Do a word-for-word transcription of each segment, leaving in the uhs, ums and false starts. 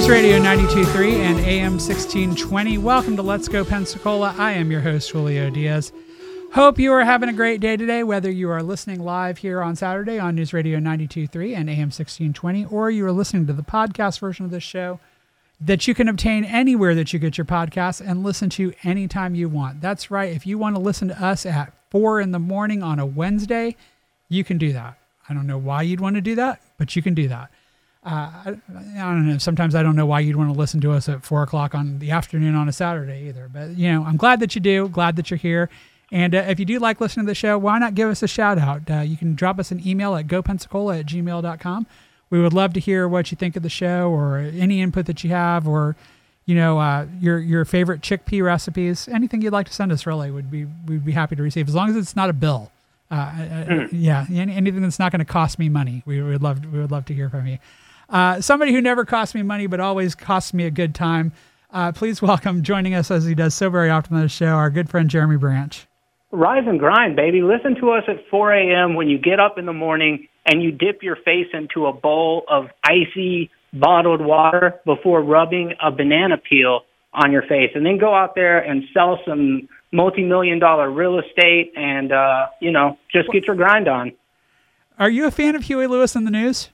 Radio ninety-two point three and A M sixteen twenty. Welcome to Let's Go Pensacola. I am your host, Julio Diaz. Hope you are having a great day today, whether you are listening live here on Saturday on News Radio ninety-two point three and A M sixteen twenty, or you are listening to the podcast version of this show that you can obtain anywhere that you get your podcasts and listen to anytime you want. That's right. If you want to listen to us at four in the morning on a Wednesday, you can do that. I don't know why you'd want to do that, but you can do that. Uh, I, I don't know. Sometimes I don't know why you'd want to listen to us at four o'clock on the afternoon on a Saturday either. But, you know, I'm glad that you do. Glad that you're here. And uh, if you do like listening to the show, why not give us a shout out? Uh, you can drop us an email at gopensacola at gmail dot com. We would love to hear what you think of the show or any input that you have, or, you know, uh, your your favorite chickpea recipes. Anything you'd like to send us really would be we'd be happy to receive, as long as it's not a bill. Uh, mm. Yeah, anything that's not going to cost me money. We would love we would love to hear from you. Uh, somebody who never costs me money but always costs me a good time. Uh, please welcome, joining us as he does so very often on the show, our good friend Jeremy Branch. Rise and grind, baby. Listen to us at four a.m. when you get up in the morning and you dip your face into a bowl of icy bottled water before rubbing a banana peel on your face, and then go out there and sell some multi-million dollar real estate and, uh, you know, just get your grind on. Are you a fan of Huey Lewis and the News?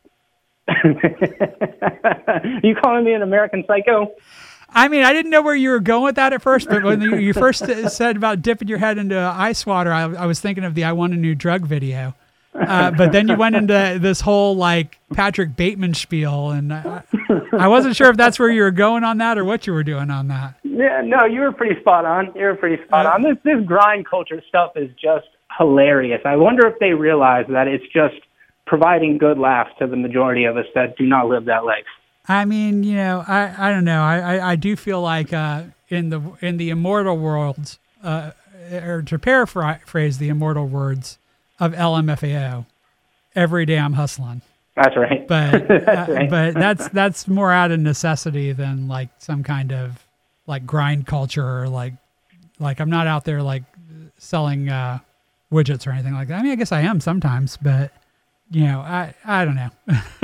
You calling me an American Psycho? I mean, I didn't know where you were going with that at first, but when you first said about dipping your head into ice water, I, I was thinking of the I Want a New Drug video. Uh, but then you went into this whole, like, Patrick Bateman spiel, and I, I wasn't sure if that's where you were going on that or what you were doing on that. Yeah, no, you were pretty spot on. You were pretty spot uh, on. This, this grind culture stuff is just hilarious. I wonder if they realize that it's just providing good laughs to the majority of us that do not live that life. I mean, you know, I, I don't know. I, I, I do feel like uh, in the in the immortal worlds, uh, or to paraphrase the immortal words of L M F A O, every day I'm hustling. That's right. But that's uh, right. but that's that's more out of necessity than like some kind of like grind culture, or like like I'm not out there like selling uh, widgets or anything like that. I mean, I guess I am sometimes, but you know, I I don't know.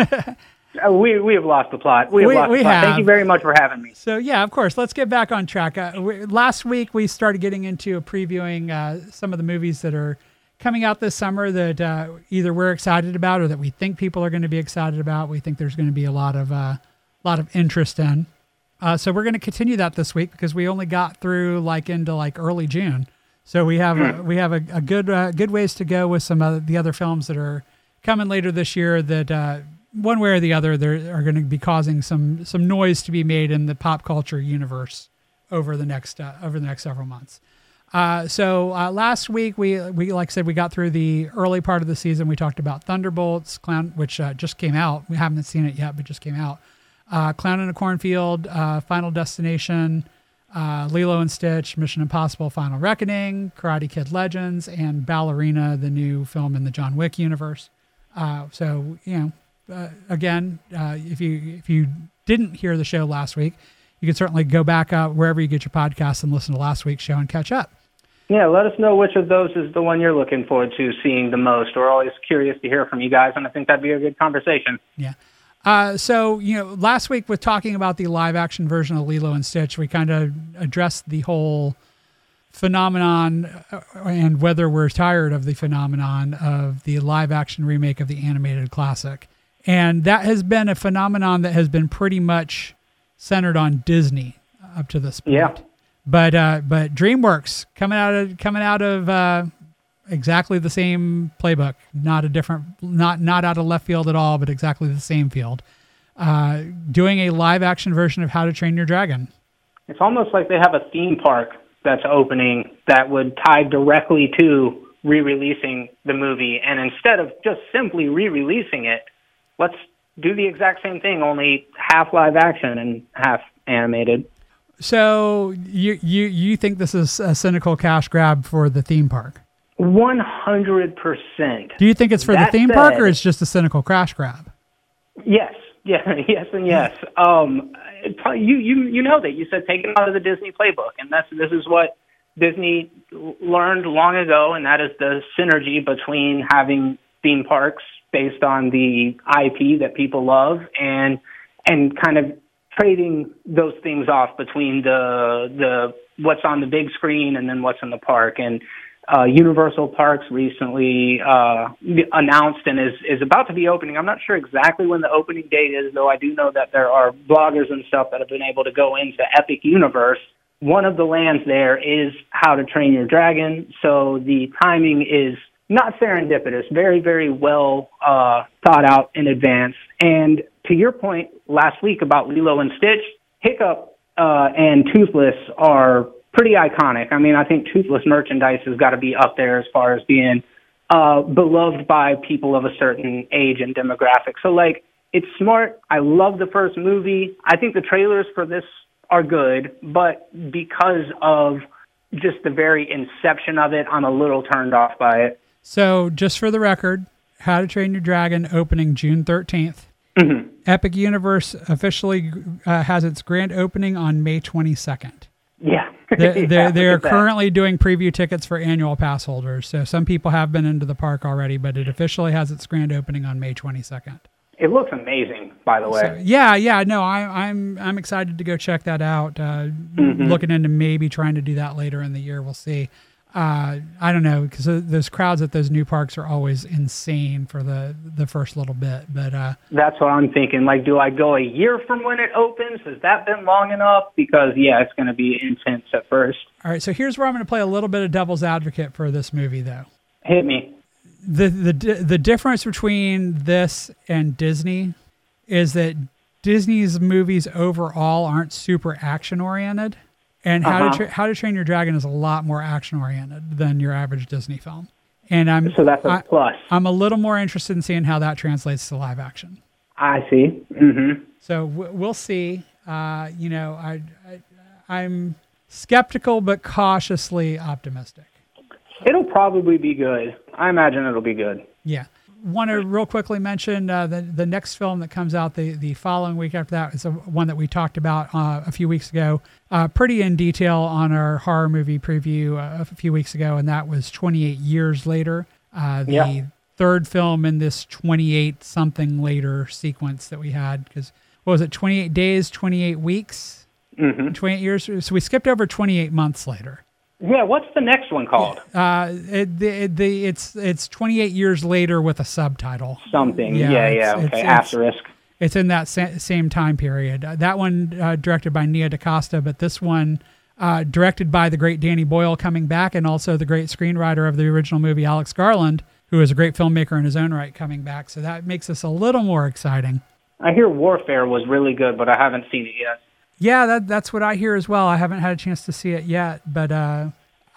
Uh, we we have lost the plot. We have we, lost we the plot. Have. Thank you very much for having me. So yeah, of course. Let's get back on track. Uh, we, last week we started getting into previewing uh, some of the movies that are coming out this summer that uh, either we're excited about or that we think people are going to be excited about. We think there's going to be a lot of uh, lot of interest in. Uh, so we're going to continue that this week because we only got through like into like early June. So we have a, we have a, a good uh, good ways to go with some of the other films that are coming later this year that. Uh, One way or the other, they are going to be causing some some noise to be made in the pop culture universe over the next uh, over the next several months. Uh, so uh, last week we we like I said we got through the early part of the season. We talked about Thunderbolts, Clown, which uh, just came out. We haven't seen it yet, but just came out. Uh, Clown in a Cornfield, uh, Final Destination, uh, Lilo and Stitch, Mission Impossible: Final Reckoning, Karate Kid Legends, and Ballerina, the new film in the John Wick universe. Uh, so you know. Uh, again, uh, if you if you didn't hear the show last week, you can certainly go back uh, wherever you get your podcasts and listen to last week's show and catch up. Yeah, let us know which of those is the one you're looking forward to seeing the most. We're always curious to hear from you guys, and I think that'd be a good conversation. Yeah. Uh, so, you know, last week with talking about the live-action version of Lilo and Stitch, we kind of addressed the whole phenomenon and whether we're tired of the phenomenon of the live-action remake of the animated classic. And that has been a phenomenon that has been pretty much centered on Disney up to this point. Yeah. But uh, but DreamWorks coming out of coming out of uh, exactly the same playbook, not a different, not not out of left field at all, but exactly the same field. Uh, doing a live action version of How to Train Your Dragon. It's almost like they have a theme park that's opening that would tie directly to re-releasing the movie, and instead of just simply re-releasing it, let's do the exact same thing, only half live action and half animated. So you you you think this is a cynical cash grab for the theme park? one hundred percent. Do you think it's for that the theme said, park, or it's just a cynical cash grab? Yes, yeah, yes, and yes. Um, you you you know that you said take it out of the Disney playbook, and that's this is what Disney learned long ago, and that is the synergy between having theme parks based on the I P that people love, and and kind of trading those things off between the the what's on the big screen and then what's in the park. And uh, Universal Parks recently uh, announced and is, is about to be opening. I'm not sure exactly when the opening date is, though I do know that there are bloggers and stuff that have been able to go into Epic Universe. One of the lands there is How to Train Your Dragon, so the timing is not serendipitous, very, very well uh, thought out in advance. And to your point last week about Lilo and Stitch, Hiccup uh, and Toothless are pretty iconic. I mean, I think Toothless merchandise has got to be up there as far as being uh, beloved by people of a certain age and demographic. So, like, it's smart. I love the first movie. I think the trailers for this are good, but because of just the very inception of it, I'm a little turned off by it. So, just for the record, How to Train Your Dragon opening June thirteenth. Mm-hmm. Epic Universe officially uh, has its grand opening on May twenty-second. Yeah. They're, yeah, they're, they're that. currently doing preview tickets for annual pass holders. So some people have been into the park already, but it officially has its grand opening on May twenty-second. It looks amazing, by the way. So, yeah, yeah, no, I, I'm I'm excited to go check that out. Uh, mm-hmm. Looking into maybe trying to do that later in the year. We'll see. Uh, I don't know, because those crowds at those new parks are always insane for the, the first little bit. But uh, that's what I'm thinking. Like, do I go a year from when it opens? Has that been long enough? Because, yeah, it's going to be intense at first. All right, so here's where I'm going to play a little bit of devil's advocate for this movie, though. Hit me. The, the, the difference between this and Disney is that Disney's movies overall aren't super action-oriented. And How, uh-huh. to Tra- How to Train Your Dragon is a lot more action-oriented than your average Disney film. And I'm so that's a I, plus. I'm a little more interested in seeing how that translates to live action. I see. Mm-hmm. So w- we'll see. Uh, you know, I, I I'm skeptical but cautiously optimistic. It'll probably be good. I imagine it'll be good. Yeah. Want to real quickly mention uh, the the next film that comes out the, the following week after that is a, one that we talked about uh, a few weeks ago, uh, pretty in detail on our horror movie preview uh, a few weeks ago, and that was twenty-eight years later, uh, the yeah. third film in this twenty-eight something later sequence that we had. Because what was it, twenty-eight days, twenty-eight weeks, mm-hmm. twenty-eight years? So we skipped over twenty-eight months later. Yeah, what's the next one called? Uh, it, the, the, it's it's twenty-eight years later with a subtitle. Something, yeah, yeah, yeah. okay, it's, asterisk. It's, it's in that sa- same time period. Uh, that one uh, directed by Nia DaCosta, but this one uh, directed by the great Danny Boyle coming back, and also the great screenwriter of the original movie, Alex Garland, who is a great filmmaker in his own right, coming back. So that makes this a little more exciting. I hear Warfare was really good, but I haven't seen it yet. Yeah, that that's what I hear as well. I haven't had a chance to see it yet, but uh,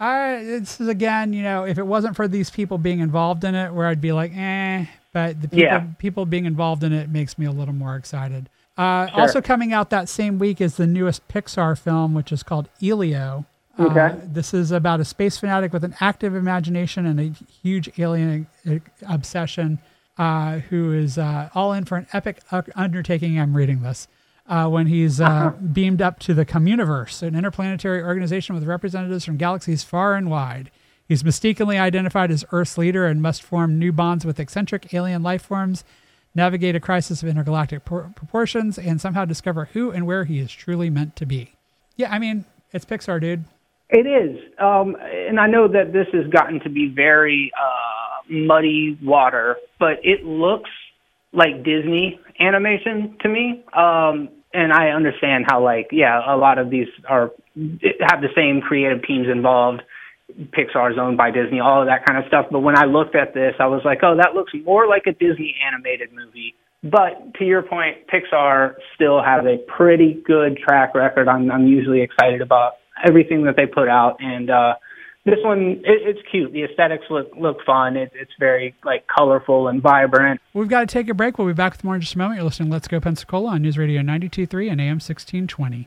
I this is again, you know, if it wasn't for these people being involved in it, where I'd be like, eh, but the people yeah. people being involved in it makes me a little more excited. Uh, sure. Also coming out that same week is the newest Pixar film, which is called Elio. Okay. Uh, this is about a space fanatic with an active imagination and a huge alien obsession, uh, who is uh, all in for an epic undertaking. I'm reading this. Uh, when he's uh, uh-huh. beamed up to the Communiverse, an interplanetary organization with representatives from galaxies far and wide. He's mistakenly identified as Earth's leader and must form new bonds with eccentric alien life forms, navigate a crisis of intergalactic por- proportions, and somehow discover who and where he is truly meant to be. Yeah, I mean, it's Pixar, dude. It is. Um, and I know that this has gotten to be very uh, muddy water, but it looks like Disney animation to me. Um, And I understand how, like, yeah, a lot of these are have the same creative teams involved. Pixar is owned by Disney, all of that kind of stuff. But when I looked at this, I was like, oh, that looks more like a Disney animated movie. But to your point, Pixar still has a pretty good track record. I'm, I'm usually excited about everything that they put out. And uh, this one, it, it's cute. The aesthetics look look fun. It, it's very like colorful and vibrant. We've got to take a break. We'll be back with more in just a moment. You're listening to Let's Go Pensacola on News Radio ninety-two point three and A M sixteen twenty.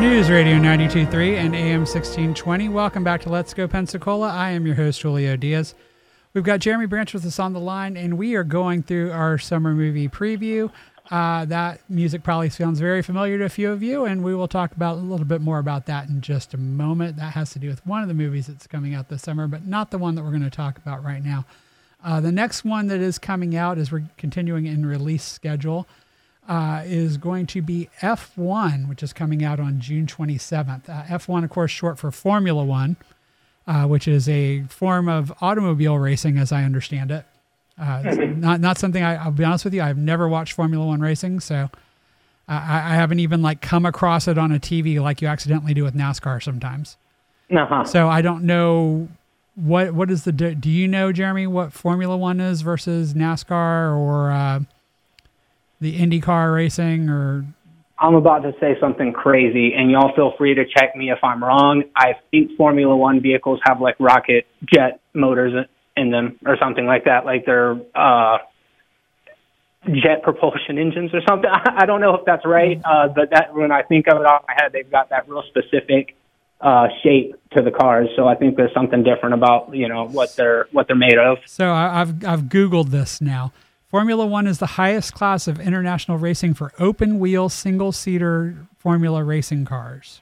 News Radio ninety-two point three and A M sixteen twenty. Welcome back to Let's Go Pensacola. I am your host, Julio Diaz. We've got Jeremy Branch with us on the line, and we are going through our summer movie preview. Uh, that music probably sounds very familiar to a few of you, and we will talk about a little bit more about that in just a moment. That has to do with one of the movies that's coming out this summer, but not the one that we're going to talk about right now. Uh, the next one that is coming out, as we're continuing in release schedule, Uh, is going to be F one, which is coming out on June twenty-seventh. Uh, F one, of course, short for Formula One, uh, which is a form of automobile racing, as I understand it. Uh, it's not not something I, I'll be honest with you, I've never watched Formula One racing, so I, I haven't even like come across it on a T V like you accidentally do with NASCAR sometimes. Uh-huh. So I don't know what what is the do you know, Jeremy, what Formula One is versus NASCAR or uh, the IndyCar racing? Or I'm about to say something crazy, and y'all feel free to check me if I'm wrong. I think Formula One vehicles have like rocket jet motors in them or something like that, like they're uh, jet propulsion engines or something. I don't know if that's right, uh, but that when I think of it off my head, they've got that real specific uh, shape to the cars. So I think there's something different about, you know, what they're what they're made of. So I, I've I've Googled this now. Formula One is the highest class of international racing for open-wheel, single-seater Formula racing cars.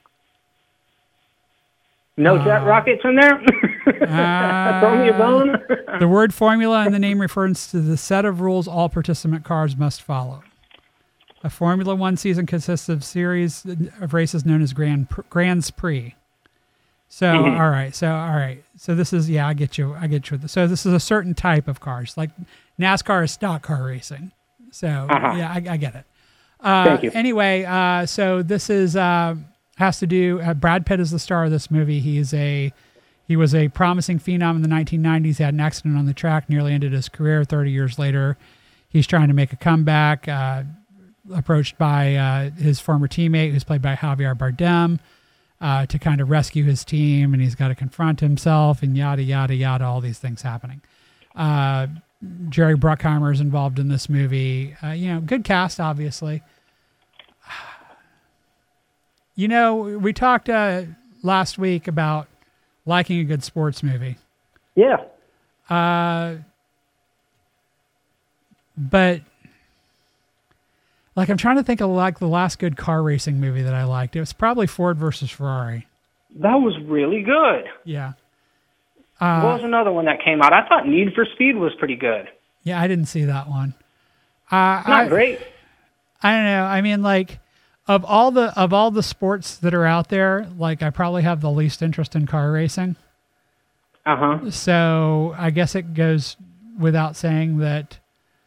No uh, jet rockets in there? uh, Throw me a bone? The word formula in the name refers to the set of rules all participant cars must follow. A Formula One season consists of series of races known as Grand Grands Prix. So, mm-hmm. all right. So, all right. So this is, yeah, I get you. I get you. So this is a certain type of cars. Like NASCAR is stock car racing. So, uh-huh. yeah, I, I get it. Uh, Thank you. Anyway, uh, so this is, uh, has to do, uh, Brad Pitt is the star of this movie. He's a, he was a promising phenom in the nineteen nineties. He had an accident on the track, nearly ended his career. thirty years later, he's trying to make a comeback, uh, approached by uh, his former teammate, who's played by Javier Bardem, Uh, to kind of rescue his team, and he's got to confront himself and yada, yada, yada, all these things happening. Uh, Jerry Bruckheimer is involved in this movie. Uh, you know, good cast, obviously. You know, we talked uh, last week about liking a good sports movie. Yeah. Uh, but... Like, I'm trying to think of like the last good car racing movie that I liked. It was probably Ford versus Ferrari. That was really good. Yeah. Uh, what was another one that came out? I thought Need for Speed was pretty good. Yeah, I didn't see that one. Uh, Not I, great. I don't know. I mean, like, of all the of all the sports that are out there, like, I probably have the least interest in car racing. Uh-huh. So I guess it goes without saying that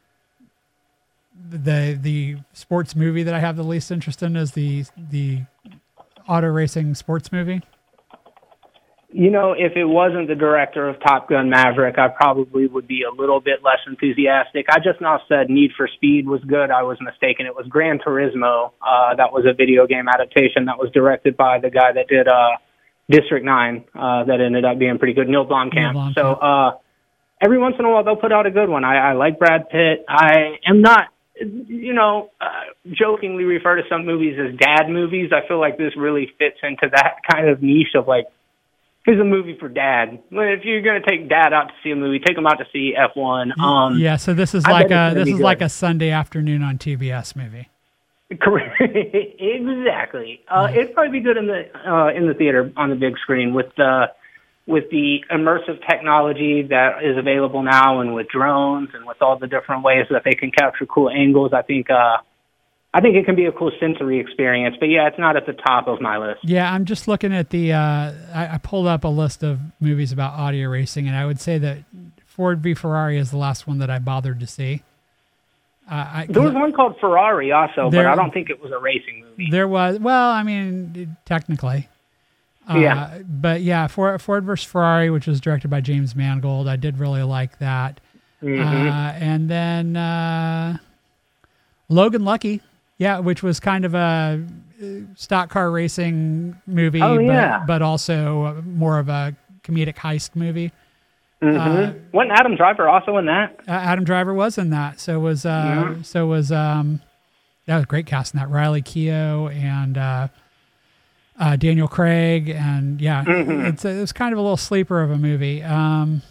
the the sports movie that I have the least interest in is the the auto racing sports movie. You know, if it wasn't the director of Top Gun Maverick, I probably would be a little bit less enthusiastic. I just now said Need for Speed was good. I was mistaken. It was Gran Turismo. Uh, that was a video game adaptation that was directed by the guy that did uh, District nine. Uh, that ended up being pretty good, Neil Blomkamp. Neil Blomkamp. So uh, every once in a while they'll put out a good one. I, I like Brad Pitt. I am not, you know, uh, jokingly refer to some movies as dad movies. I feel like this really fits into that kind of niche of like, here's a movie for dad. If you're going to take dad out to see a movie, take him out to see F one. Um, yeah, so this is like a this is good. like a Sunday afternoon on T B S movie. Correct. Exactly. Uh, yeah. It'd probably be good in the uh, in the theater on the big screen with the with the immersive technology that is available now, and with drones and with all the different ways that they can capture cool angles. I think. Uh, I think it can be a cool sensory experience, but yeah, it's not at the top of my list. Yeah, I'm just looking at the, uh, I, I pulled up a list of movies about audio racing, and I would say that Ford v Ferrari is the last one that I bothered to see. Uh, I, there was one called Ferrari also, there, but I don't think it was a racing movie. There was, well, I mean, technically. Uh, yeah. But yeah, Ford, Ford versus Ferrari, which was directed by James Mangold, I did really like that. Mm-hmm. Uh, and then uh, Logan Lucky. Yeah, which was kind of a stock car racing movie, oh, yeah. but, but also more of a comedic heist movie. Mm-hmm. Uh, Wasn't Adam Driver also in that? Adam Driver was in that. So was uh, yeah. so was um, that was a great cast in that. Riley Keough and uh, uh, Daniel Craig, and yeah, Mm-hmm. it's a, it's kind of a little sleeper of a movie. Um,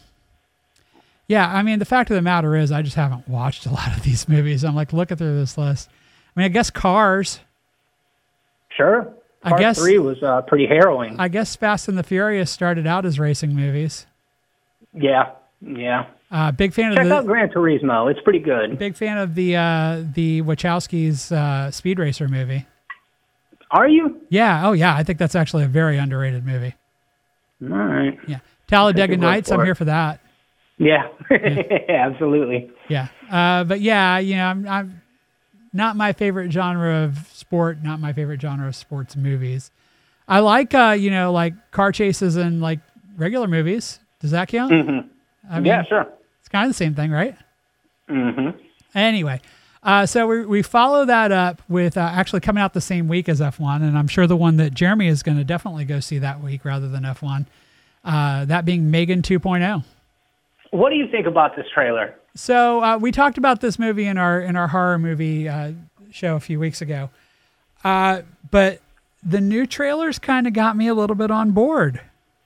yeah, I mean, the fact of the matter is, I just haven't watched a lot of these movies. I'm like looking through this list. I mean, I guess Cars. Sure. I Part guess- three was uh, pretty harrowing. I guess Fast and the Furious started out as racing movies. yeah, yeah. Uh, big fan Check of the out Gran Turismo. It's pretty good. big fan of the uh, the Wachowskis uh, Speed Racer movie. Are you? Yeah, oh yeah, I think that's actually a very underrated movie. All right. Yeah, Talladega your word Nights. for I'm it. here for that. Yeah, absolutely. Yeah, uh, but yeah, you know, I'm, I'm not my favorite genre of sport. Not my favorite genre of sports movies. I like, uh, you know, like car chases and like regular movies. Does that count? Mm-hmm. I mean, Yeah, sure. it's kind of the same thing, right? Mm-hmm. Anyway, uh, so we we follow that up with uh, actually coming out the same week as F one, and I'm sure the one that Jeremy is going to definitely go see that week rather than F one. Uh, that being Megan two point oh. What do you think about this trailer? So uh, we talked about this movie in our in our horror movie uh, show a few weeks ago, uh, but the new trailers kind of got me a little bit on board.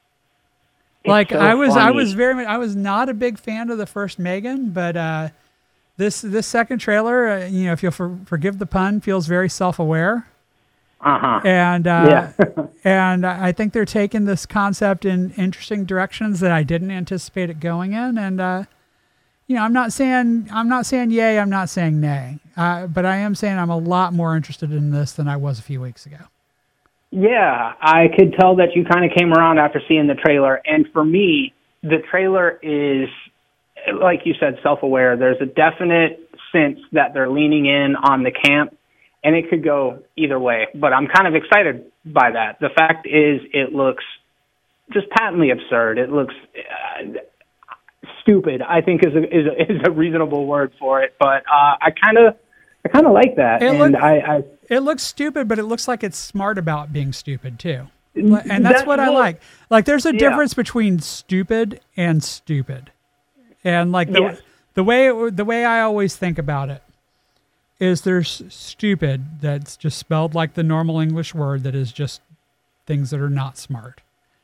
It's Like so I was, I funny. was very, much- I was not a big fan of the first Megan, but uh, this this second trailer, uh, you know, if you'll for, forgive the pun, feels very self-aware, Uh-huh. and uh, Yeah. and I think they're taking this concept in interesting directions that I didn't anticipate it going in, and uh, you know, I'm not saying I'm not saying yay, I'm not saying nay, uh, but I am saying I'm a lot more interested in this than I was a few weeks ago. Yeah, I could tell that you kind of came around after seeing the trailer. And for me, the trailer is, like you said, self-aware. There's a definite sense that they're leaning in on the camp, and it could go either way. But I'm kind of excited by that. The fact is, it looks just patently absurd. It looks uh, stupid, I think is a, is a, is a reasonable word for it. But uh, I kind of I kind of like that. It and look- I, I It looks stupid, but it looks like it's smart about being stupid too. And that's, That's what I what- like. Like there's a Yeah. difference between stupid and stupid. And like the Yes. the way it, the way I always think about it is there's stupid that's just spelled like the normal English word that is just things that are not smart.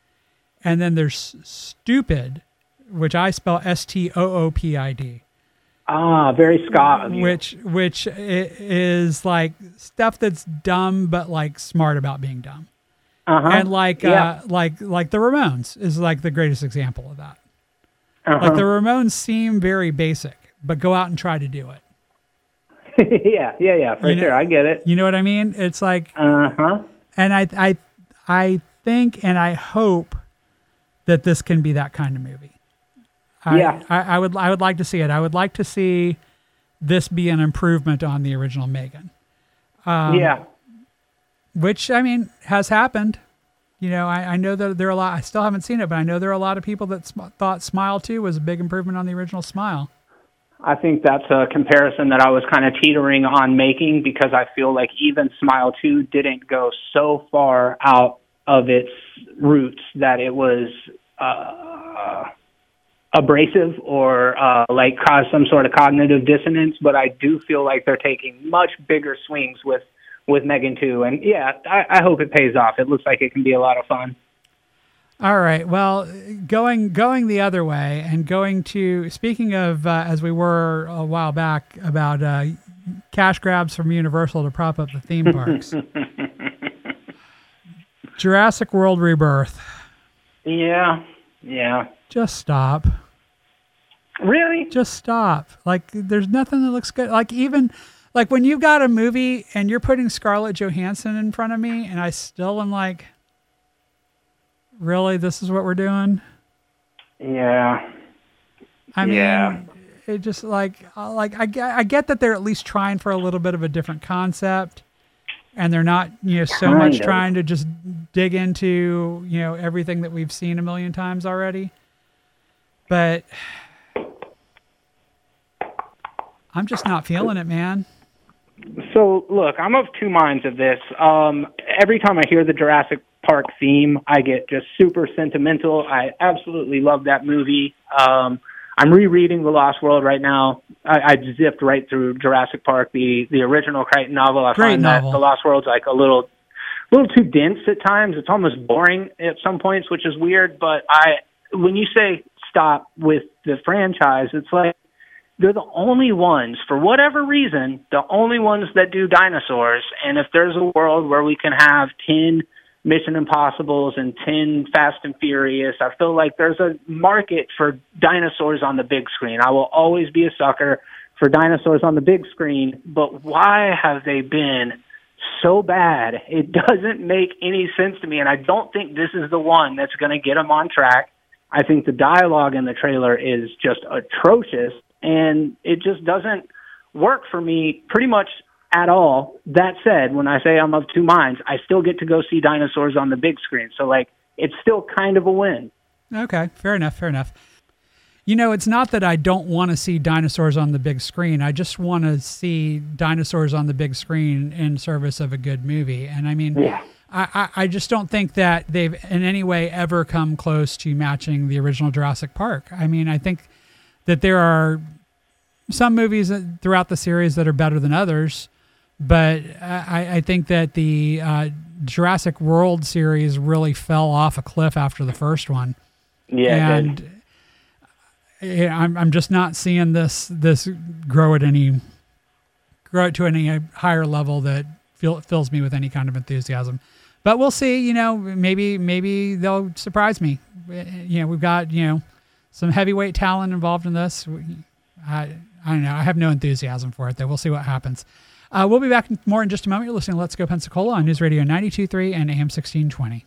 And then there's stupid, which I spell S T O O P I D. ah, very Scott of you. Which which i- is like stuff that's dumb but like smart about being dumb. Uh-huh. And like Yeah. uh, like like the Ramones is like the greatest example of that. Uh-huh. Like the Ramones seem very basic, but go out and try to do it. yeah, yeah, yeah, for You know- sure. I get it. You know what I mean? It's like, Uh-huh. and I I I think and I hope that this can be that kind of movie. I, Yeah. I, I would I would like to see it. I would like to see this be an improvement on the original Megan. Um, yeah. Which I mean has happened. You know, I, I know that there are a lot. I still haven't seen it, but I know there are a lot of people that sm- thought Smile two was a big improvement on the original Smile. I think that's a comparison that I was kind of teetering on making because I feel like even Smile two didn't go so far out of its roots that it was uh, abrasive or uh, like cause some sort of cognitive dissonance. But I do feel like they're taking much bigger swings with with Megan two. And yeah, I, I hope it pays off. It looks like it can be a lot of fun. All right. Well, going going the other way and going to speaking of uh, as we were a while back about uh, cash grabs from Universal to prop up the theme parks. Jurassic World Rebirth. Yeah, yeah. Just stop. Really? Just stop. Like there's nothing that looks good. Like even like when you've got a movie and you're putting Scarlett Johansson in front of me and I still am like, really, this is what we're doing? Yeah. I mean, Yeah. it just like, uh, like I, get- I get that they're at least trying for a little bit of a different concept and they're not, you know, so Kind much of. trying to just dig into, you know, everything that we've seen a million times already. But I'm just not feeling it, man. So, look, I'm of two minds of this. Um, every time I hear the Jurassic Park theme, I get just super sentimental. I absolutely love that movie. Um, I'm rereading The Lost World right now. I, I zipped right through Jurassic Park, the, the original Crichton novel. I Great find novel. that The Lost World's like a little a little too dense at times. It's almost boring at some points, which is weird. But I, when you say stop with the franchise, it's like they're the only ones, for whatever reason, the only ones that do dinosaurs. And if there's a world where we can have ten Mission Impossibles and ten Fast and Furious, I feel like there's a market for dinosaurs on the big screen. I will always be a sucker for dinosaurs on the big screen, but why have they been so bad? It doesn't make any sense to me, and I don't think this is the one that's going to get them on track. I think the dialogue in the trailer is just atrocious, and it just doesn't work for me pretty much at all. That said, when I say I'm of two minds, I still get to go see dinosaurs on the big screen, so like it's still kind of a win. Okay, fair enough, fair enough. You know, it's not that I don't want to see dinosaurs on the big screen. I just want to see dinosaurs on the big screen in service of a good movie. And I mean, yeah. I, I, I just don't think that they've in any way ever come close to matching the original Jurassic Park. I mean, I think that there are some movies throughout the series that are better than others, but I, I think that the uh, Jurassic World series really fell off a cliff after the first one. Yeah, and Yeah, I'm I'm just not seeing this this grow at any grow it to any higher level that feel, fills me with any kind of enthusiasm. But we'll see. You know, maybe maybe they'll surprise me. You know, we've got you know some heavyweight talent involved in this. I I don't know. I have no enthusiasm for it, though. We'll see what happens. Uh, we'll be back more in just a moment. You're listening to Let's Go Pensacola on News Radio ninety-two point three and A M sixteen twenty.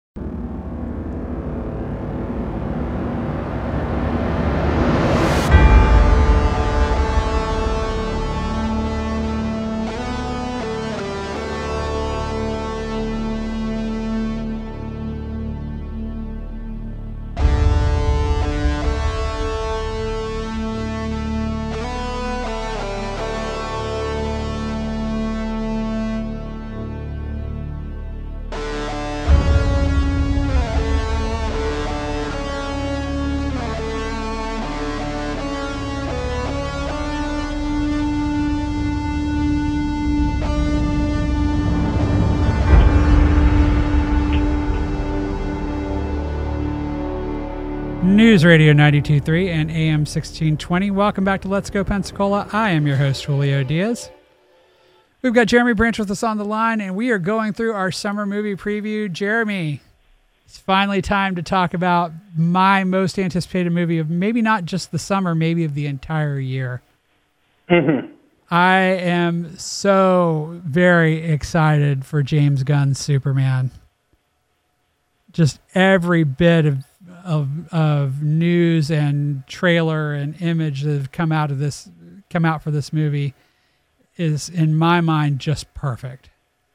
News Radio ninety-two point three and A M sixteen twenty. Welcome back to Let's Go Pensacola. I am your host, Julio Diaz. We've got Jeremy Branch with us on the line, and we are going through our summer movie preview. Jeremy, it's finally time to talk about my most anticipated movie of maybe not just the summer, maybe of the entire year. Mm-hmm. I am so very excited for James Gunn's Superman. Just every bit of Of, of news and trailer and image that have come out of this, come out for this movie, is in my mind just perfect.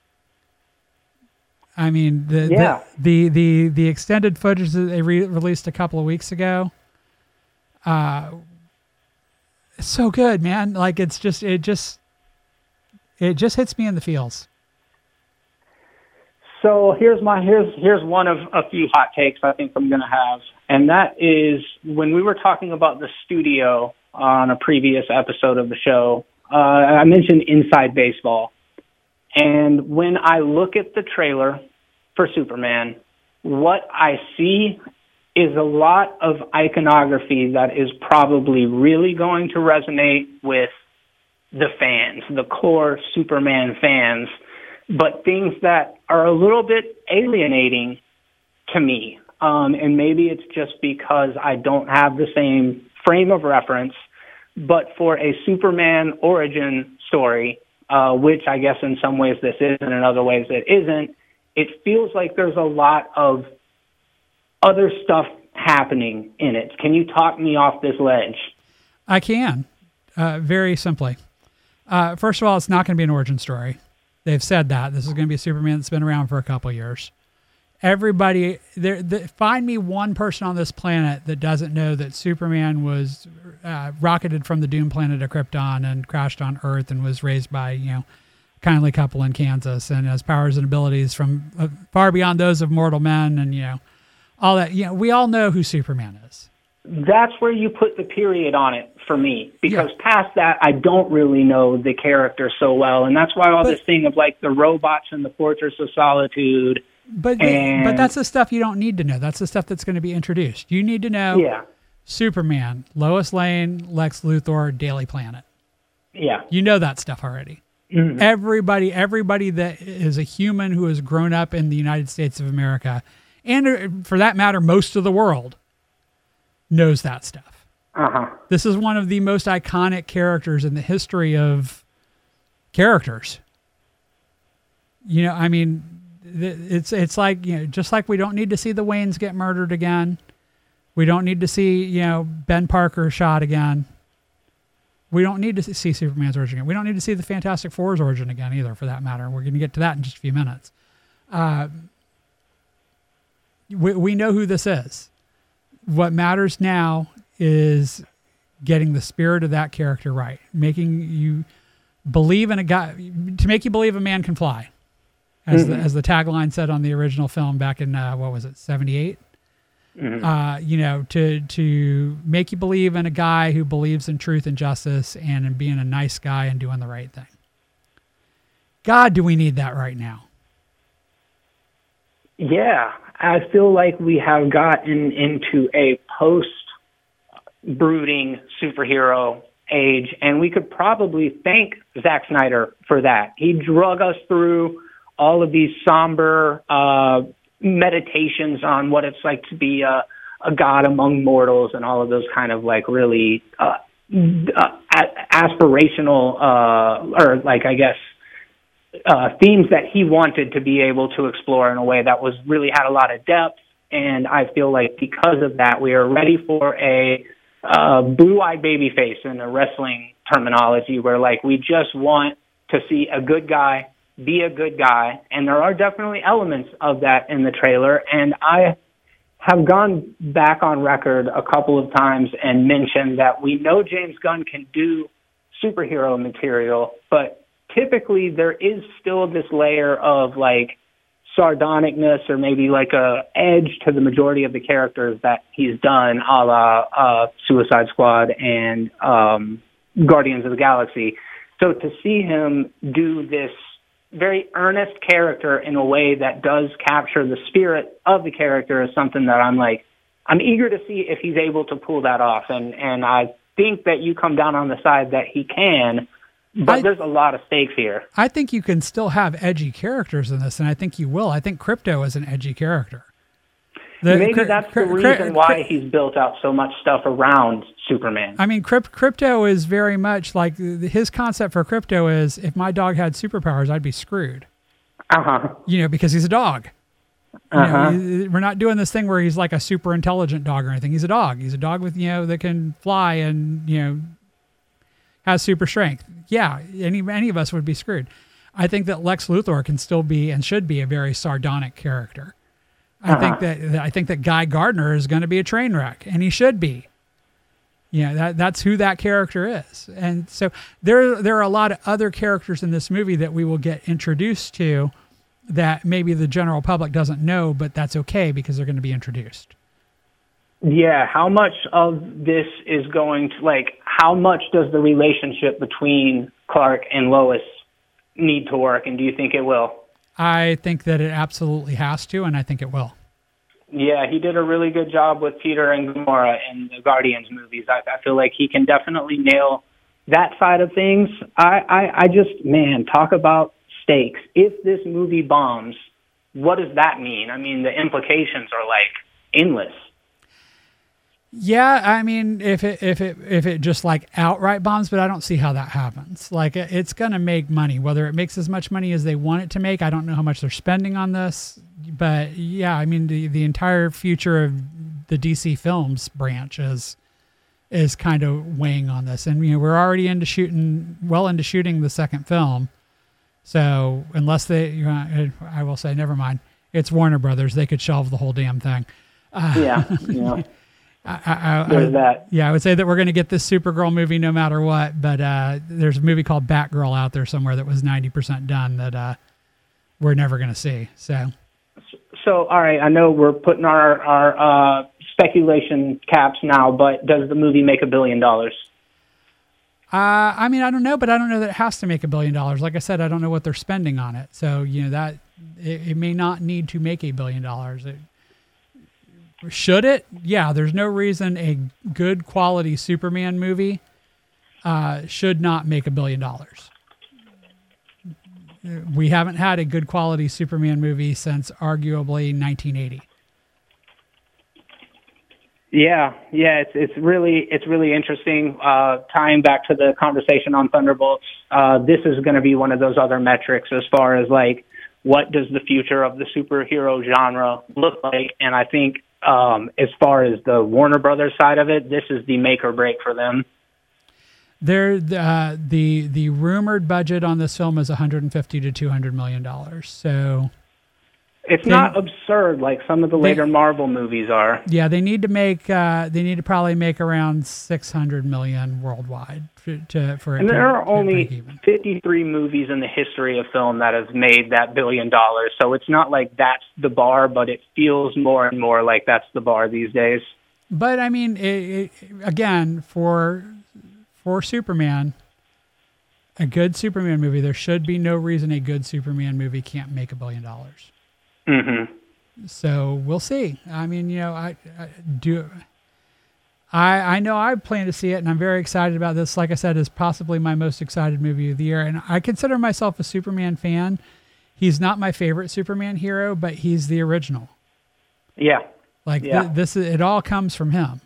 I mean, the yeah. the, the the the extended footage that they re- released a couple of weeks ago, uh, it's so good, man. Like it's just it just it just hits me in the feels. So here's my here's here's one of a few hot takes I think I'm going to have, and that is when we were talking about the studio on a previous episode of the show, uh, I mentioned Inside Baseball, and when I look at the trailer for Superman, what I see is a lot of iconography that is probably really going to resonate with the fans, the core Superman fans, but things that are a little bit alienating to me. Um, and maybe it's just because I don't have the same frame of reference, but for a Superman origin story, uh, which I guess in some ways this is and in other ways it isn't, it feels like there's a lot of other stuff happening in it. Can you talk me off this ledge? I can, uh, very simply. Uh, first of all, it's not going to be an origin story. They've said that. This is going to be a Superman that's been around for a couple of years. Everybody, there, the, find me one person on this planet that doesn't know that Superman was uh, rocketed from the doom planet of Krypton and crashed on Earth and was raised by, you know, a kindly couple in Kansas and has powers and abilities from uh, far beyond those of mortal men and, you know, all that. You know, we all know who Superman is. that's where you put the period on it for me, because Yeah. past that, I don't really know the character so well. And that's why all But- this thing of like the robots in the Fortress of Solitude. But And- but that's the stuff you don't need to know. That's the stuff that's going to be introduced. You need to know Yeah. Superman, Lois Lane, Lex Luthor, Daily Planet. Yeah. You know that stuff already. Mhm. Everybody, everybody that is a human who has grown up in the United States of America, and uh, for that matter, most of the world, knows that stuff. Uh-huh. This is one of the most iconic characters in the history of characters. You know, I mean, th- it's it's like, you know, just like we don't need to see the Waynes get murdered again. We don't need to see, you know, Ben Parker shot again. We don't need to see Superman's origin again. We don't need to see the Fantastic Four's origin again either, for that matter. We're going to get to that in just a few minutes. Uh, we, we know who this is. What matters now is getting the spirit of that character right, making you believe in a guy, to make you believe a man can fly, as Mm-hmm. the as the tagline said on the original film back in uh, what was it, seventy-eight? Mm-hmm. Uh, you know, to to make you believe in a guy who believes in truth and justice and in being a nice guy and doing the right thing. God, do we need that right now? Yeah, I feel like we have gotten into a post-brooding superhero age, and we could probably thank Zack Snyder for that. He drug us through all of these somber uh, meditations on what it's like to be a, a god among mortals, and all of those kind of like really uh, uh, aspirational, uh, or like, I guess, Uh, themes that he wanted to be able to explore in a way that was really had a lot of depth. And I feel like because of that, we are ready for a uh, blue-eyed baby face in the wrestling terminology, where like we just want to see a good guy be a good guy. And there are definitely elements of that in the trailer. And I have gone back on record a couple of times and mentioned that we know James Gunn can do superhero material, but typically there is still this layer of like sardonicness, or maybe like a edge to the majority of the characters that he's done, a la uh, Suicide Squad and um, Guardians of the Galaxy. So to see him do this very earnest character in a way that does capture the spirit of the character is something that I'm like, I'm eager to see if he's able to pull that off. And, and I think that you come down on the side that he can, but I, there's a lot of stakes here. I think you can still have edgy characters in this, and I think you will. I think Crypto is an edgy character. The, Maybe cri- that's the cri- reason cri- why cri- he's built out so much stuff around Superman. I mean, crypt, Crypto is very much like, his concept for Crypto is, if my dog had superpowers, I'd be screwed. Uh-huh. You know, because he's a dog. You Uh-huh. know, he- we're not doing this thing where he's like a super intelligent dog or anything. He's a dog. He's a dog with, you know, that can fly and, you know, has super strength. Yeah, any any of us would be screwed. I think that Lex Luthor can still be and should be a very sardonic character. I Uh-huh. think that that- I think that Guy Gardner is going to be a train wreck, and he should be. Yeah, that that's who that character is. And so there there are a lot of other characters in this movie that we will get introduced to that maybe the general public doesn't know, but that's okay because they're going to be introduced. Yeah, how much of this is going to, like, how much does the relationship between Clark and Lois need to work, and do you think it will? I think that it absolutely has to, and I think it will. Yeah, he did a really good job with Peter and Gamora in the Guardians movies. I, I feel like he can definitely nail that side of things. I, I, I just, man, talk about stakes. If this movie bombs, what does that mean? I mean, the implications are, like, endless. Yeah, I mean, if it if it if it just like outright bombs, but I don't see how that happens. Like, it- it's going to make money, whether it makes as much money as they want it to make. I don't know how much they're spending on this, but yeah, I mean, the the entire future of the D C Films branch is is kind of weighing on this, and you know, we're already into shooting, well into shooting the second film. So unless they, you know, I will say, never mind. It's Warner Brothers; they could shelve the whole damn thing. Uh, Yeah, yeah. I, I, I, There's that. Yeah, I would say that we're going to get this Supergirl movie no matter what, but uh, there's a movie called Batgirl out there somewhere that was ninety percent done that uh, we're never going to see. So, So, all right, I know we're putting our, our uh, speculation caps now, but does the movie make a billion dollars? Uh, I mean, I don't know, but I don't know that it has to make a billion dollars. Like I said, I don't know what they're spending on it. So, you know, that it, it may not need to make a billion dollars. It, should it? Yeah, there's no reason a good quality Superman movie uh, should not make a billion dollars. We haven't had a good quality Superman movie since arguably nineteen eighty. Yeah, yeah, it's it's really it's really interesting. Uh, tying back to the conversation on Thunderbolts, uh, this is going to be one of those other metrics as far as like what does the future of the superhero genre look like? And I think um, as far as the Warner Brothers side of it, this is the make or break for them. There, uh, the the rumored budget on this film is one hundred fifty to two hundred million dollars. So. It's They, not absurd like some of the later they, Marvel movies are. Yeah, they need to make. Uh, they need to probably make around six hundred million worldwide to, to for. And it there to, are to only fifty-three movies in the history of film that have made that billion dollars. So it's not like that's the bar, but it feels more and more like that's the bar these days. But I mean, it, it, again, for for Superman, a good Superman movie, there should be no reason a good Superman movie can't make a billion dollars. Mm-hmm. So we'll see. I mean, you know, I, I do. I I know I plan to see it, and I'm very excited about this. Like I said, is possibly my most excited movie of the year, and I consider myself a Superman fan. He's not my favorite Superman hero, but he's the original. Yeah. Like yeah. Th- this, it all comes from him,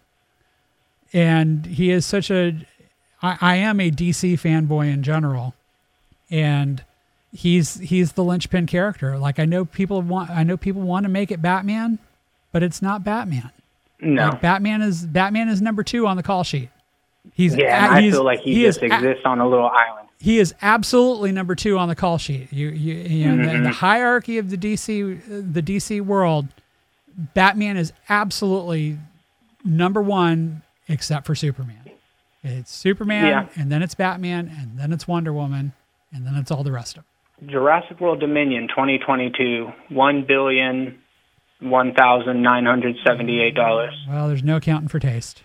and he is such a. I, I am a D C fanboy in general, and. He's he's the linchpin character. Like I know people want I know people want to make it Batman, but it's not Batman. No, like Batman is Batman is number two on the call sheet. He's yeah. a, I he's, feel like he, he just is exists a, on a little island. He is absolutely number two on the call sheet. You you, you know mm-hmm. the, the hierarchy of the D C the D C world. Batman is absolutely number one, except for Superman. It's Superman, yeah. and then it's Batman, and then it's Wonder Woman, and then it's all the rest of them. Jurassic World Dominion twenty twenty-two, one billion one thousand nine hundred seventy-eight dollars. Well, there's no accounting for taste.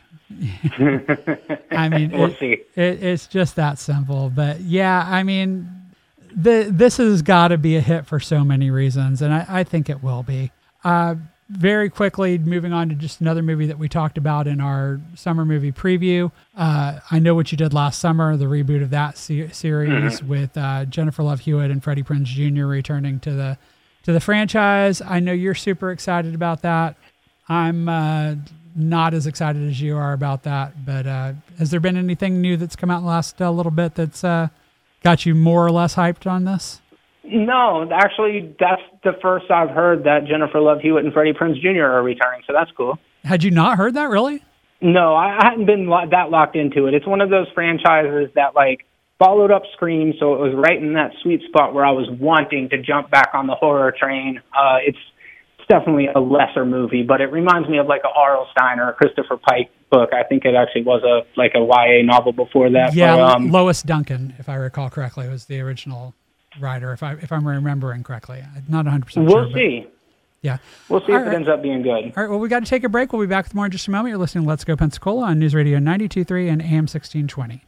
I mean, we'll it, see. It, it's just that simple. But yeah, I mean, the this has got to be a hit for so many reasons, and I, I think it will be. Uh, very quickly, moving on to just another movie that we talked about in our summer movie preview. Uh, I Know What You Did Last Summer, the reboot of that se- series mm-hmm. with uh, Jennifer Love Hewitt and Freddie Prinze Junior returning to the to the franchise. I know you're super excited about that. I'm uh, not as excited as you are about that. But uh, has there been anything new that's come out in the last uh, little bit that's uh, got you more or less hyped on this? No, actually, that's the first I've heard that Jennifer Love Hewitt and Freddie Prinze Junior are returning, so that's cool. Had you not heard that, really? No, I hadn't been lo- that locked into it. It's one of those franchises that, like, followed up Scream, so it was right in that sweet spot where I was wanting to jump back on the horror train. Uh, it's, it's definitely a lesser movie, but it reminds me of, like, a R L. Stine or a Christopher Pike book. I think it actually was a like a Y A novel before that. Yeah, but, um, Lois Duncan, if I recall correctly, was the original writer, if I if I'm remembering correctly. I'm not one hundred percent we'll sure. We'll see. Yeah. We'll see All if right. it ends up being good. All right, well, we got to take a break. We'll be back with more in just a moment. You're listening to Let's Go Pensacola on News Radio ninety-two point three and A M sixteen twenty.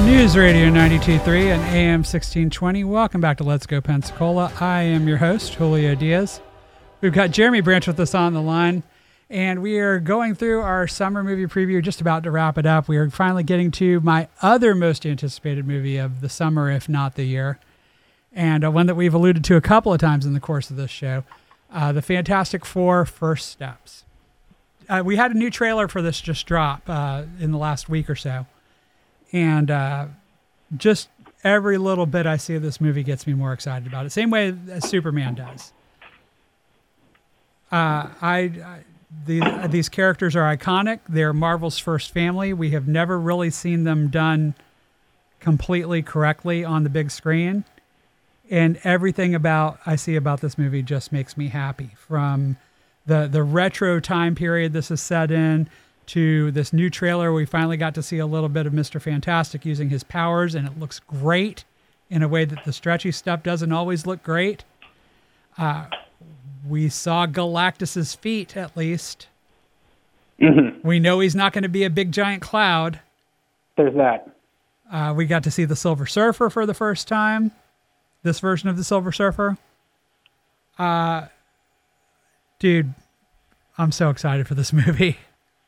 News Radio ninety-two point three and A M sixteen twenty. Welcome back to Let's Go Pensacola. I am your host, Julio Diaz. We've got Jeremy Branch with us on the line, and we are going through our summer movie preview, just about to wrap it up. We are finally getting to my other most anticipated movie of the summer, if not the year, and uh, one that we've alluded to a couple of times in the course of this show, uh, The Fantastic Four: First Steps. Uh, we had a new trailer for this just drop uh, in the last week or so. And uh, just every little bit I see of this movie gets me more excited about it. Same way as Superman does. Uh, I, I the, these characters are iconic. They're Marvel's first family. We have never really seen them done completely correctly on the big screen. And everything about I see about this movie just makes me happy. From the the retro time period this is set in, to this new trailer, we finally got to see a little bit of Mister Fantastic using his powers, and it looks great in a way that the stretchy stuff doesn't always look great. Uh, we saw Galactus's feet, at least. Mm-hmm. We know he's not going to be a big giant cloud. There's that. Uh, we got to see the Silver Surfer for the first time. This version of the Silver Surfer. Uh, dude, I'm so excited for this movie.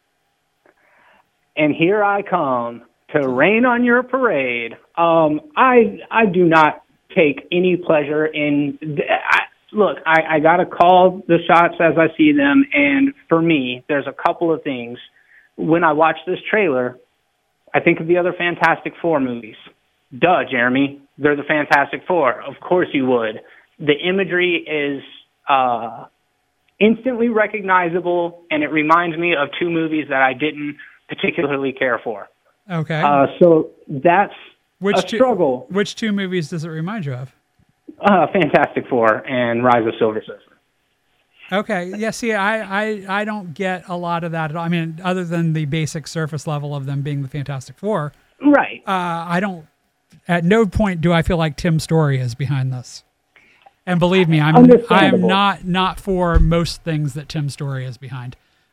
And here I come to rain on your parade. Um, I I do not take any pleasure in. I, look, I, I got to call the shots as I see them, and for me, there's a couple of things. When I watch this trailer, I think of the other Fantastic Four movies. Duh, Jeremy, they're the Fantastic Four. Of course you would. The imagery is uh, instantly recognizable, and it reminds me of two movies that I didn't particularly care for. Okay. Uh, so that's which a two, struggle. Which two movies does it remind you of? Uh, Fantastic Four and Rise of Silver Surfer. Okay. Yeah, see, I, I, I don't get a lot of that at all. I mean, other than the basic surface level of them being the Fantastic Four. Right. Uh, I don't, at no point do I feel like Tim Story is behind this. And believe me, I'm I am not, not for most things that Tim Story is behind.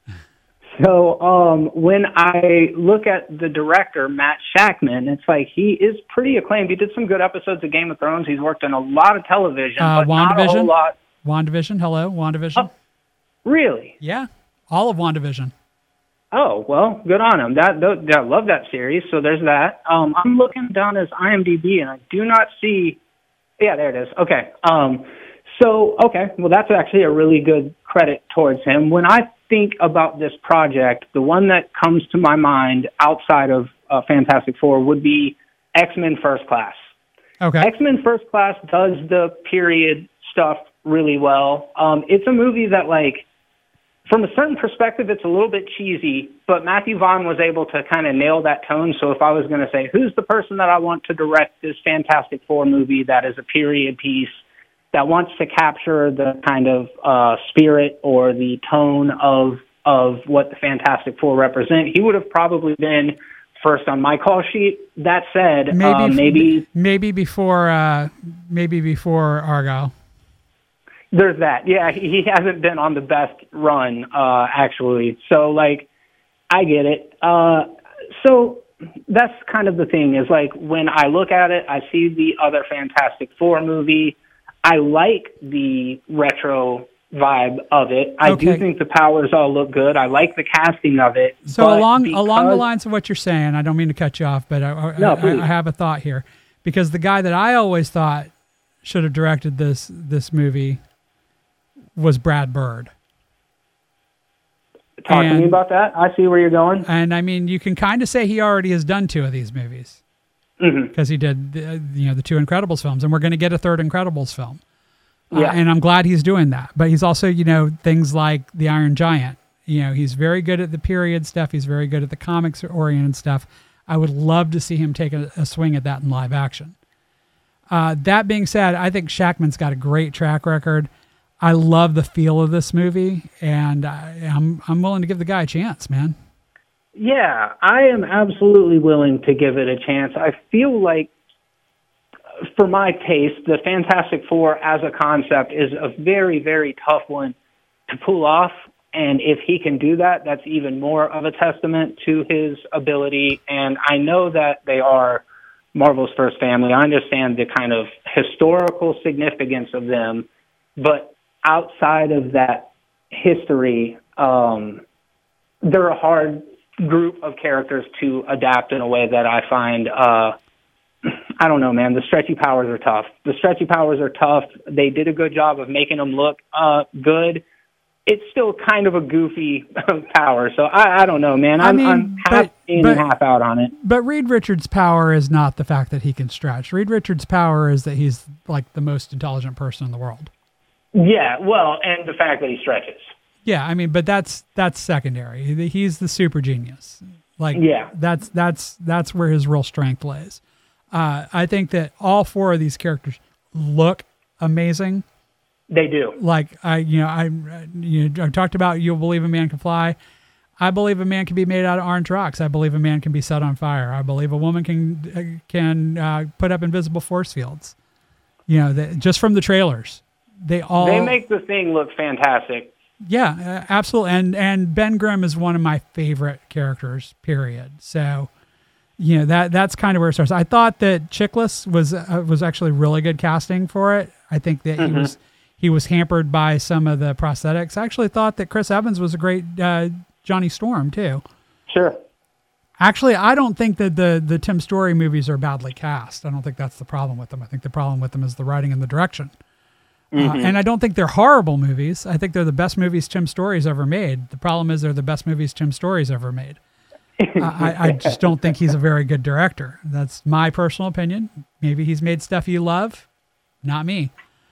So um, when I look at the director, Matt Shakman, it's like he is pretty acclaimed. He did some good episodes of Game of Thrones. He's worked on a lot of television, uh, but not a whole lot. WandaVision, hello, WandaVision. Oh, really? Yeah, all of WandaVision. Oh, well, good on him. That, that I love that series, so there's that. Um, I'm looking down his IMDb, and I do not see... Yeah, there it is. Okay. Um, so, okay, well, that's actually a really good credit towards him. When I think about this project, the one that comes to my mind outside of uh, Fantastic Four would be X-Men First Class. Okay. X-Men First Class does the period stuff really well. Um, it's a movie that, like, from a certain perspective, it's a little bit cheesy, but Matthew Vaughn was able to kind of nail that tone. So if I was going to say, who's the person that I want to direct this Fantastic Four movie that is a period piece, that wants to capture the kind of uh, spirit or the tone of of what the Fantastic Four represent, he would have probably been first on my call sheet. That said, maybe uh, maybe maybe before uh, maybe before Argyle. There's that. Yeah, he, he hasn't been on the best run, uh, actually. So, like, I get it. Uh, so that's kind of the thing is, like, when I look at it, I see the other Fantastic Four movie. I like the retro vibe of it. I okay. do think the powers all look good. I like the casting of it. So along because... along the lines of what you're saying, I don't mean to cut you off, but I, no, I, I have a thought here. Because the guy that I always thought should have directed this this movie was Brad Bird. Talk and, to me about that. I see where you're going. And I mean, you can kind of say he already has done two of these movies. Because mm-hmm. he did, the, you know, the two Incredibles films, and we're going to get a third Incredibles film. Yeah. Uh, and I'm glad he's doing that. But he's also, you know, things like The Iron Giant. You know, he's very good at the period stuff. He's very good at the comics-oriented stuff. I would love to see him take a, a swing at that in live action. Uh, that being said, I think Shakman's got a great track record. I love the feel of this movie, and I, I'm I'm willing to give the guy a chance, man. Yeah, I am absolutely willing to give it a chance. I feel like, for my taste, the Fantastic Four as a concept is a very, very tough one to pull off. And if he can do that, that's even more of a testament to his ability. And I know that they are Marvel's first family. I understand the kind of historical significance of them, but outside of that history, um, they're a hard group of characters to adapt in a way that I find, uh, I don't know, man, the stretchy powers are tough. The stretchy powers are tough. They did a good job of making them look uh, good. It's still kind of a goofy power. So I, I don't know, man. I'm, I mean, I'm half but, in but, and half out on it. But Reed Richards' power is not the fact that he can stretch. Reed Richards' power is that he's like the most intelligent person in the world. Yeah, well, and the fact that he stretches. Yeah, I mean, but that's that's secondary. He's the super genius. Like, yeah. that's that's that's where his real strength lays. Uh, I think that all four of these characters look amazing. They do. Like I, you know, I, you know, I talked about you'll believe a man can fly. I believe a man can be made out of orange rocks. I believe a man can be set on fire. I believe a woman can can uh, put up invisible force fields. You know, the, just from the trailers, they all they make the thing look fantastic. Yeah, uh, absolutely. And and Ben Grimm is one of my favorite characters. Period. So, you know, that that's kind of where it starts. I thought that Chiklis was uh, was actually really good casting for it. I think that mm-hmm. he was. He was hampered by some of the prosthetics. I actually thought that Chris Evans was a great uh, Johnny Storm, too. Sure. Actually, I don't think that the, the Tim Story movies are badly cast. I don't think that's the problem with them. I think the problem with them is the writing and the direction. Mm-hmm. Uh, and I don't think they're horrible movies. I think they're the best movies Tim Story's ever made. The problem is they're the best movies Tim Story's ever made. uh, I, I just don't think he's a very good director. That's my personal opinion. Maybe he's made stuff you love. Not me.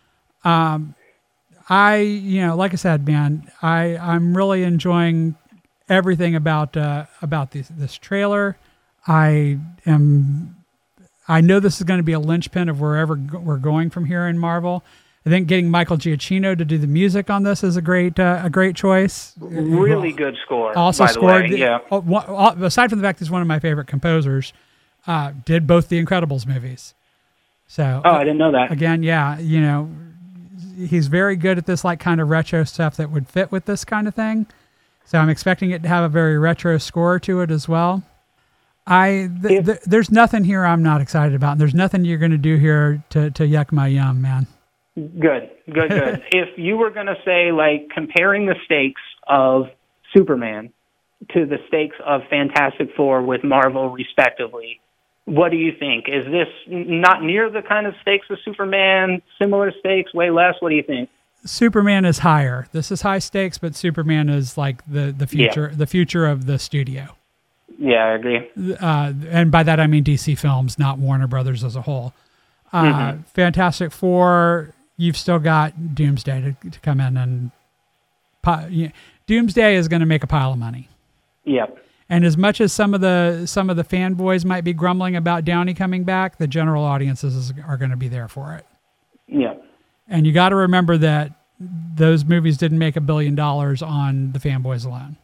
Um, I, you know, like I said, man, I, I'm really enjoying everything about, uh, about this, this trailer. I am, I know this is going to be a linchpin of wherever go- we're going from here in Marvel. I think getting Michael Giacchino to do the music on this is a great, uh, a great choice. Really good score. Also by scored, the way. Yeah. Uh, one, aside from the fact he's one of my favorite composers, uh, did both the Incredibles movies. So, oh, I didn't know that. Again, yeah, you know, he's very good at this like kind of retro stuff that would fit with this kind of thing. So I'm expecting it to have a very retro score to it as well. I th- if, th- there's nothing here I'm not excited about. There's nothing you're going to do here to to yuck my yum, man. Good, good, good. If you were going to say like comparing the stakes of Superman to the stakes of Fantastic Four with Marvel respectively, what do you think? Is this not near the kind of stakes of Superman? Similar stakes, way less? What do you think? Superman is higher. This is high stakes, but Superman is like the, the future, yeah. the future of the studio. Yeah, I agree. Uh, and by that I mean D C Films, not Warner Brothers as a whole. Uh, mm-hmm. Fantastic Four, you've still got Doomsday to, to come in and you know, Doomsday is going to make a pile of money. Yep. And as much as some of the some of the fanboys might be grumbling about Downey coming back, the general audiences are going to be there for it. Yeah. And you got to remember that those movies didn't make a billion dollars on the fanboys alone.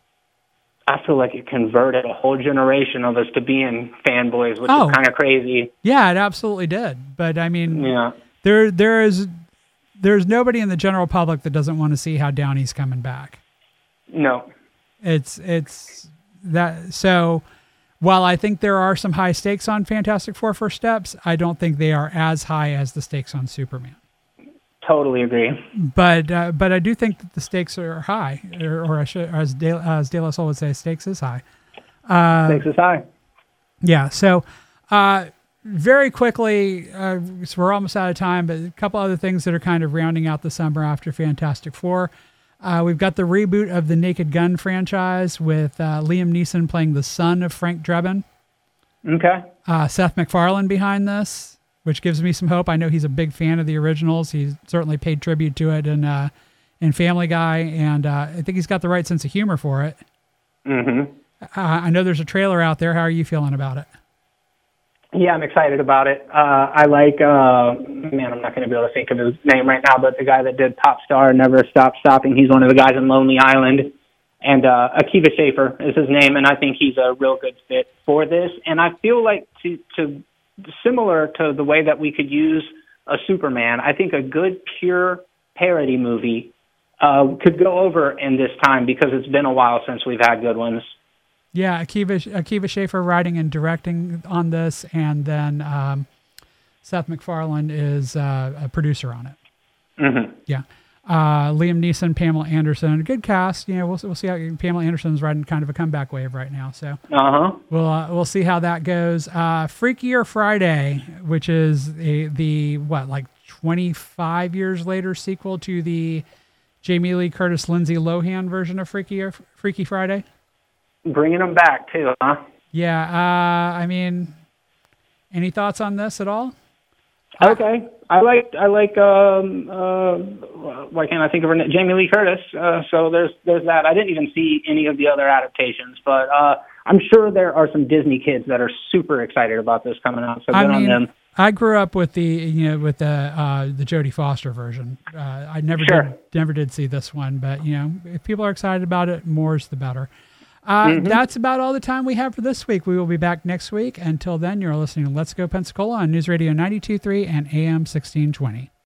I feel like it converted a whole generation of us to being fanboys, which oh. is kind of crazy. Yeah, it absolutely did. But I mean, yeah. there there is there's nobody in the general public that doesn't want to see how Downey's coming back. No. It's it's that so while I think there are some high stakes on Fantastic Four First Steps, I don't think they are as high as the stakes on Superman. Totally agree. But uh, but I do think that the stakes are high, or, or I should, as De, as De La Soul would say, stakes is high. Uh, stakes is high. Yeah. So uh, very quickly, uh, so we're almost out of time, but a couple other things that are kind of rounding out the summer after Fantastic Four. Uh, we've got the reboot of the Naked Gun franchise with uh, Liam Neeson playing the son of Frank Drebin. Okay. Uh, Seth MacFarlane behind this, which gives me some hope. I know he's a big fan of the originals. He's certainly paid tribute to it in, uh, in Family Guy, and uh, I think he's got the right sense of humor for it. Mm-hmm. Uh, I know there's a trailer out there. How are you feeling about it? Yeah, I'm excited about it. Uh, I like, uh, man, I'm not going to be able to think of his name right now, but the guy that did Pop Star, Never Stop Stopping, he's one of the guys in Lonely Island. And uh, Akiva Schaffer is his name, and I think he's a real good fit for this. And I feel like to, to similar to the way that we could use a Superman, I think a good pure parody movie uh, could go over in this time because it's been a while since we've had good ones. Yeah, Akiva Akiva Schaffer writing and directing on this, and then um, Seth MacFarlane is uh, a producer on it. Mm-hmm. Yeah. Uh, Liam Neeson, Pamela Anderson, a good cast. You know, we'll we'll see how Pamela Anderson's riding kind of a comeback wave right now. So uh-huh. we'll uh, we'll see how that goes. Uh, Freakier Friday, which is a, the what like twenty-five years later sequel to the Jamie Lee Curtis, Lindsay Lohan version of Freakier Freaky Friday. Bringing them back too, huh? Yeah. Uh, I mean, any thoughts on this at all? Okay, I like I like um uh why can't I think of her name? Jamie Lee Curtis. Uh, so there's there's that. I didn't even see any of the other adaptations, but uh, I'm sure there are some Disney kids that are super excited about this coming out. So good I on mean, them. I grew up with the you know with the uh, the Jodie Foster version. Uh, I never Sure. did never did see this one, but you know if people are excited about it, more's the better. Uh, Mm-hmm. That's about all the time we have for this week. We will be back next week. Until then, you're listening to Let's Go Pensacola on News Radio ninety-two point three and A M sixteen twenty.